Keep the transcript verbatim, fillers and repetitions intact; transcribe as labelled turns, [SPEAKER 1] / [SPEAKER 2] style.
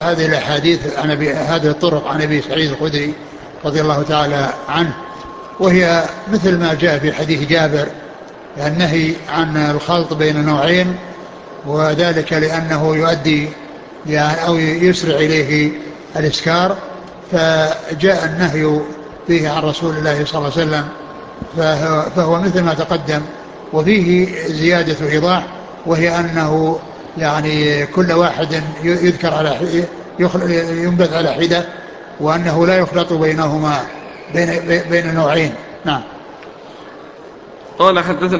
[SPEAKER 1] هذه الأحاديث عن أبي هذه الطرق عن أبي سعيد الخدري رضي الله تعالى عنه، وهي مثل ما جاء في حديث جابر، النهي عن الخلط بين نوعين، وذلك لأنه يؤدي يعني أو يسرع إليه الإسكار، فجاء النهي فيه عن رسول الله صلى الله عليه وسلم، فهو, فهو مثل ما تقدم. وفيه زيادة إيضاح، وهي أنه يعني كل واحد يذكر على ينبذ على حدة، وأنه لا يخلط بينهما بين, بين نوعين. نعم.
[SPEAKER 2] قال حدثنا